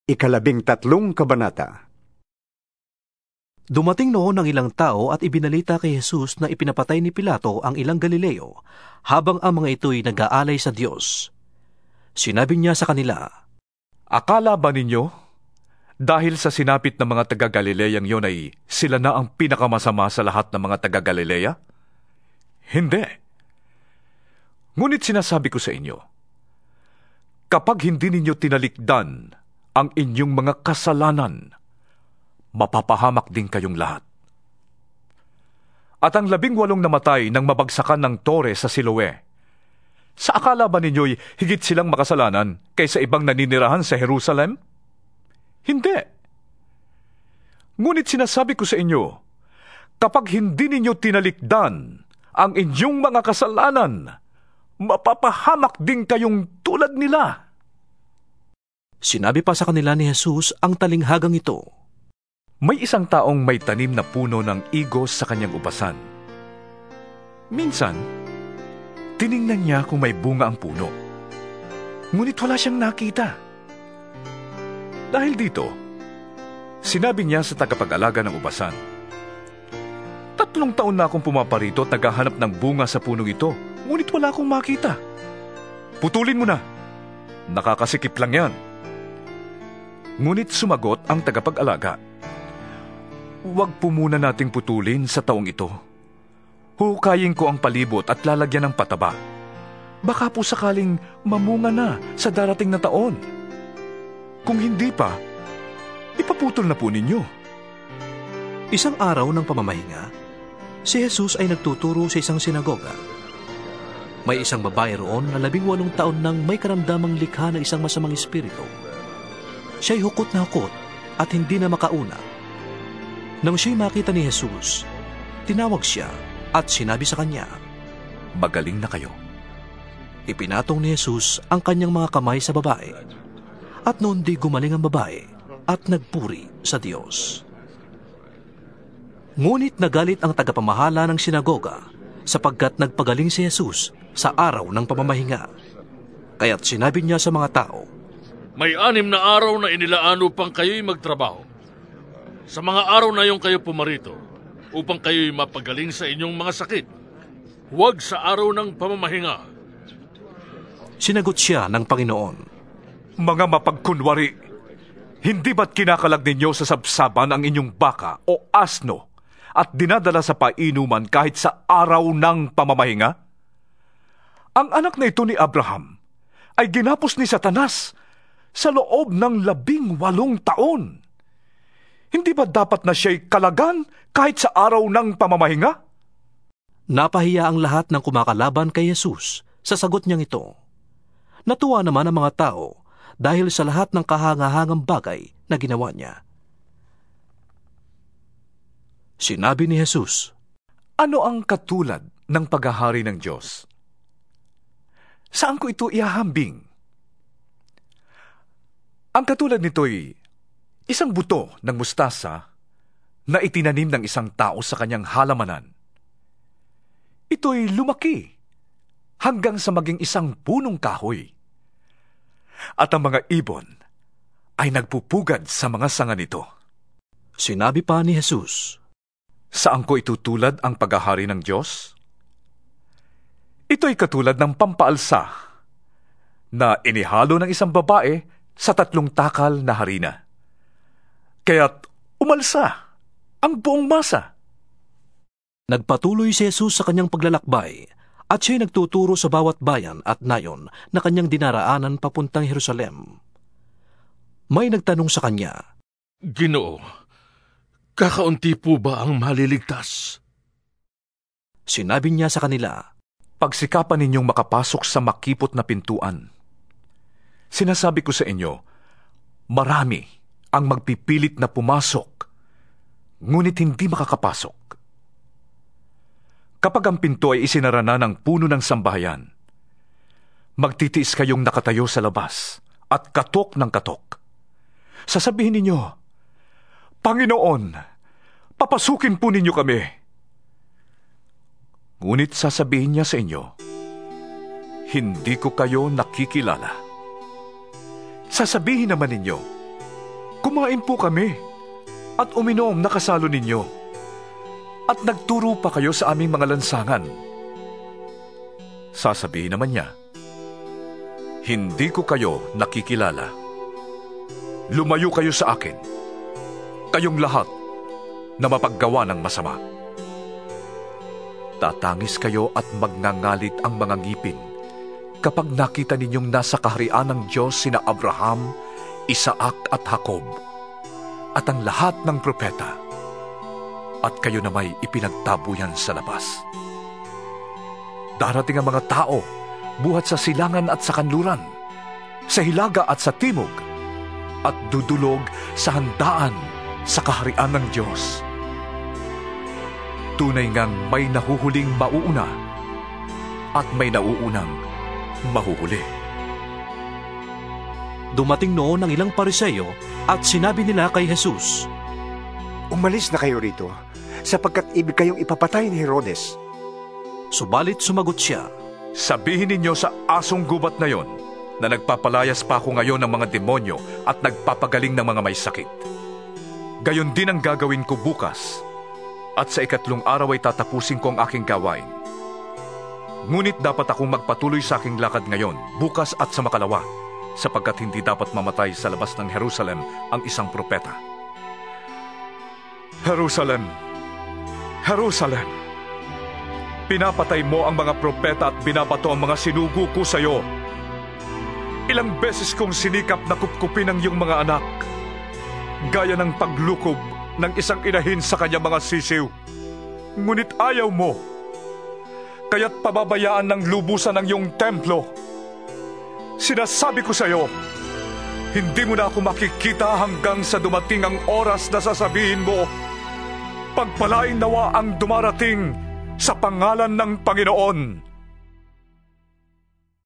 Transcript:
Ikalabing-tatlong kabanata. Dumating noon ang ilang tao at ibinalita kay Jesus na ipinapatay ni Pilato ang ilang Galileo habang ang mga ito'y nag-aalay sa Diyos. Sinabi niya sa kanila, "Akala ba ninyo, dahil sa sinapit ng mga taga-Galileyang yon ay sila na ang pinakamasama sa lahat ng mga taga-Galileya? Hindi. Ngunit sinasabi ko sa inyo, kapag hindi ninyo tinalikdan ang inyong mga kasalanan, mapapahamak din kayong lahat. At ang 18 namatay nang mabagsakan ng tore sa Siloe, sa akala ba ninyo'y higit silang makasalanan kaysa ibang naninirahan sa Jerusalem? Hindi. Ngunit sinasabi ko sa inyo, kapag hindi ninyo tinalikdan ang inyong mga kasalanan, mapapahamak din kayong tulad nila." Sinabi pa sa kanila ni Jesus ang talinghagang ito, May isang taong may tanim na puno ng igos sa kanyang upasan. Minsan, tiningnan niya kung may bunga ang puno. Ngunit wala siyang nakita. Dahil dito, sinabi niya sa tagapag-alaga ng upasan, 3 taon na akong pumaparito at naghahanap ng bunga sa punong ito, ngunit wala akong makita. Putulin mo na. Nakakasikip lang yan. Ngunit sumagot ang tagapag-alaga, "Huwag po muna nating putulin sa taong ito. Huhukayin ko ang palibot at lalagyan ng pataba. Baka po sakaling mamunga na sa darating na taon. Kung hindi pa, ipaputol na po ninyo." Isang araw ng pamamahinga, si Jesus ay nagtuturo sa isang sinagoga. May isang babae roon na 18 taon nang may karamdamang likha ng isang masamang espiritu. Siya'y hukot na hukot at hindi na makauna. Nang siya'y makita ni Jesus, tinawag siya at sinabi sa kanya, "Magaling na kayo." Ipinatong ni Jesus ang kanyang mga kamay sa babae, at noon di gumaling ang babae at nagpuri sa Diyos. Ngunit nagalit ang tagapamahala ng sinagoga sapagkat nagpagaling si Jesus sa araw ng pamamahinga. Kaya't sinabi niya sa mga tao, "May 6 na araw na inilaan upang kayo'y magtrabaho. Sa mga araw na yung kayo pumarito, upang kayo'y mapagaling sa inyong mga sakit. Huwag sa araw ng pamamahinga." Sinagot siya ng Panginoon, "Mga mapagkunwari, hindi ba't kinakalag ninyo sa sabsaban ang inyong baka o asno at dinadala sa painuman kahit sa araw ng pamamahinga? Ang anak na ito ni Abraham ay ginapos ni Satanas sa loob ng 18 taon. Hindi ba dapat na siya'y kalagan kahit sa araw ng pamamahinga?" Napahiya ang lahat ng kumakalaban kay Jesus sa sagot niyang ito. Natuwa naman ang mga tao dahil sa lahat ng kahangahangang bagay na ginawa niya. Sinabi ni Jesus, "Ano ang katulad ng paghahari ng Diyos? Saan ko ito ihahambing? Ang katulad nito'y isang buto ng mustasa na itinanim ng isang tao sa kanyang halamanan. Ito'y lumaki hanggang sa maging isang punong kahoy. At ang mga ibon ay nagpupugad sa mga sanga nito." Sinabi pa ni Jesus, "Saan ko itutulad ang paghahari ng Diyos? Ito'y katulad ng pampaalsa na inihalo ng isang babae sa 3 takal na harina. Kaya't umalsa ang buong masa." Nagpatuloy si Jesus sa kanyang paglalakbay at siya'y nagtuturo sa bawat bayan at nayon na kanyang dinaraanan papuntang Jerusalem. May nagtanong sa kanya, "Ginoo, kakaunti po ba ang maliligtas?" Sinabi niya sa kanila, "Pagsikapan ninyong makapasok sa makipot na pintuan. Sinasabi ko sa inyo, marami ang magpipilit na pumasok, ngunit hindi makakapasok. Kapag ang pinto ay isinara na ng puno ng sambahayan, magtitiis kayong nakatayo sa labas at katok ng katok. Sasabihin ninyo, 'Panginoon, papasukin po ninyo kami.' Ngunit sasabihin niya sa inyo, 'Hindi ko kayo nakikilala.' Sasabihin naman ninyo, Kumain po kami at uminom na kasalo ninyo. At nagturo pa kayo sa aming mga lansangan. Sasabihin naman niya, hindi ko kayo nakikilala. Lumayo kayo sa akin, kayong lahat na mapaggawa ng masama. Tatangis kayo at magngangalit ang mga ngipin kapag nakita ninyong nasa kaharian ng Diyos sina Abraham, Isaac at Jacob, at ang lahat ng propeta, at kayo na may ipinagtabuyan sa labas. Darating ang mga tao, buhat sa silangan at sa kanluran, sa hilaga at sa timog, at dudulog sa handaan sa kaharian ng Diyos. Tunay ngang may nahuhuling mauuna at may nauunang mahuhuli. Dumating noon ang ilang Pariseo at sinabi nila kay Jesus, Umalis na kayo rito, sapagkat ibig kayong ipapatay ni Herodes. Subalit sumagot siya, Sabihin ninyo sa asong gubat na yon na nagpapalayas pa ako ngayon ng mga demonyo at nagpapagaling ng mga may sakit. Gayon din ang gagawin ko bukas, at sa 3 araw ay tatapusin ko ang aking gawain. Ngunit dapat akong magpatuloy sa aking lakad ngayon, bukas at sa makalawa, sapagkat hindi dapat mamatay sa labas ng Jerusalem ang isang propeta. Jerusalem! Jerusalem! Pinapatay mo ang mga propeta at binabato ang mga sinugo ko sa iyo. Ilang beses kong sinikap na kupkupin ang iyong mga anak, gaya ng paglukob ng isang inahin sa kanyang mga sisiw. Ngunit ayaw mo, kaya't pababayaan ng lubusan ang iyong templo. Sinasabi ko sa iyo, hindi mo na ako makikita hanggang sa dumating ang oras na sasabihin mo, pagpalain nawa ang dumarating sa pangalan ng Panginoon.